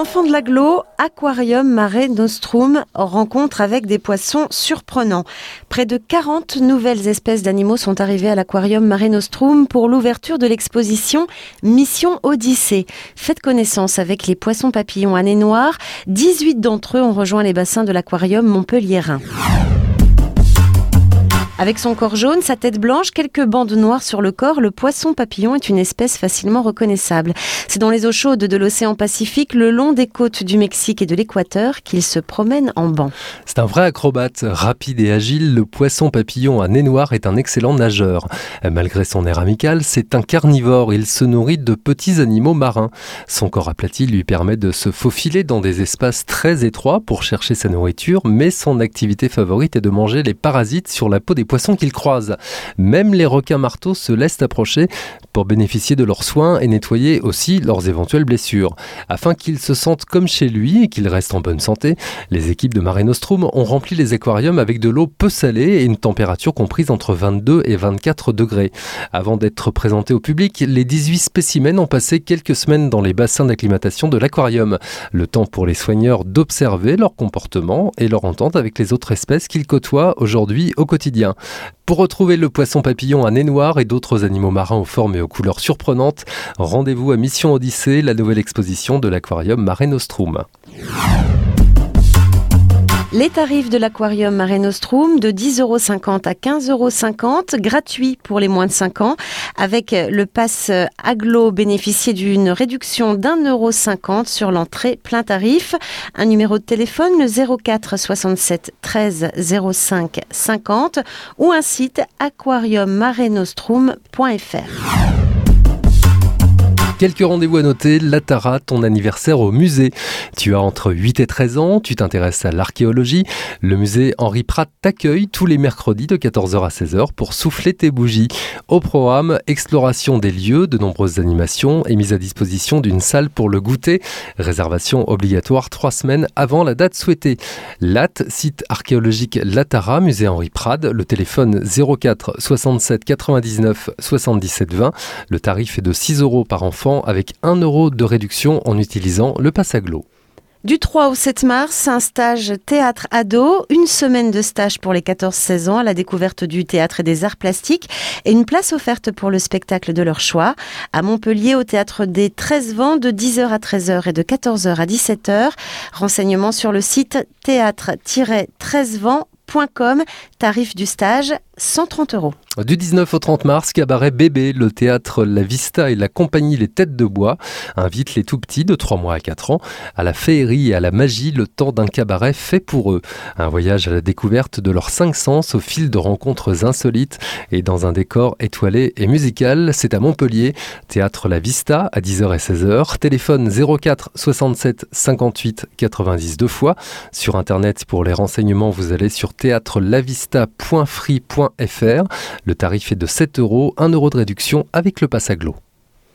enfants de l'agglo, Aquarium Mare Nostrum, rencontre avec des poissons surprenants. Près de 40 nouvelles espèces d'animaux sont arrivées à l'Aquarium Mare Nostrum pour l'ouverture de l'exposition Mission Odyssée. Faites connaissance avec les poissons papillons à nez noir. 18 d'entre eux ont rejoint les bassins de l'aquarium montpelliérain. Avec son corps jaune, sa tête blanche, quelques bandes noires sur le corps, le poisson papillon est une espèce facilement reconnaissable. C'est dans les eaux chaudes de l'océan Pacifique, le long des côtes du Mexique et de l'Équateur, qu'il se promène en banc. C'est un vrai acrobate, rapide et agile, le poisson papillon à nez noir est un excellent nageur. Malgré son air amical, c'est un carnivore, il se nourrit de petits animaux marins. Son corps aplati lui permet de se faufiler dans des espaces très étroits pour chercher sa nourriture, mais son activité favorite est de manger les parasites sur la peau des poissons qu'il croise. Même les requins marteaux se laissent approcher pour bénéficier de leurs soins et nettoyer aussi leurs éventuelles blessures. Afin qu'ils se sentent comme chez lui et qu'ils restent en bonne santé, les équipes de Mare Nostrum ont rempli les aquariums avec de l'eau peu salée et une température comprise entre 22 et 24 degrés. Avant d'être présentés au public, les 18 spécimens ont passé quelques semaines dans les bassins d'acclimatation de l'aquarium. Le temps pour les soigneurs d'observer leur comportement et leur entente avec les autres espèces qu'ils côtoient aujourd'hui au quotidien. Pour retrouver le poisson papillon à nez noir et d'autres animaux marins aux formes et aux couleurs surprenantes, rendez-vous à Mission Odyssée, la nouvelle exposition de l'Aquarium Mare Nostrum. Les tarifs de l'Aquarium Mare Nostrum de 10,50 € à 15,50 €, gratuits pour les moins de 5 ans. Avec le pass Agglo, bénéficiez d'une réduction d'1,50 € sur l'entrée plein tarif. Un numéro de téléphone, le 04 67 13 05 50 ou un site aquariummarenostrum.fr. Quelques rendez-vous à noter, l'Atara, ton anniversaire au musée. Tu as entre 8 et 13 ans, tu t'intéresses à l'archéologie. Le musée Henri Prat t'accueille tous les mercredis de 14h à 16h pour souffler tes bougies. Au programme, exploration des lieux, de nombreuses animations et mise à disposition d'une salle pour le goûter. Réservation obligatoire 3 semaines avant la date souhaitée. LAT, site archéologique l'Atara, musée Henri Prat, le téléphone 04 67 99 77 20. Le tarif est de 6 € par enfant, avec 1 € de réduction en utilisant le pass Agglo. Du 3 au 7 mars, un stage théâtre ado, une semaine de stage pour les 14-16 ans à la découverte du théâtre et des arts plastiques et une place offerte pour le spectacle de leur choix. À Montpellier, au théâtre des 13 Vents, de 10h à 13h et de 14h à 17h. Renseignements sur le site théâtre-13vents.com. Tarif du stage, 130 €. Du 19 au 30 mars, cabaret bébé, le théâtre La Vista et la compagnie Les Têtes de Bois invitent les tout-petits de 3 mois à 4 ans à la féerie et à la magie, le temps d'un cabaret fait pour eux. Un voyage à la découverte de leurs 5 sens au fil de rencontres insolites et dans un décor étoilé et musical. C'est à Montpellier, théâtre La Vista à 10h et 16h. Téléphone 04 67 58 90 2 fois. Sur internet, pour les renseignements, vous allez sur théâtrelavista.free.fr. Le tarif est de 7 €, 1 € de réduction avec le pass Agglo.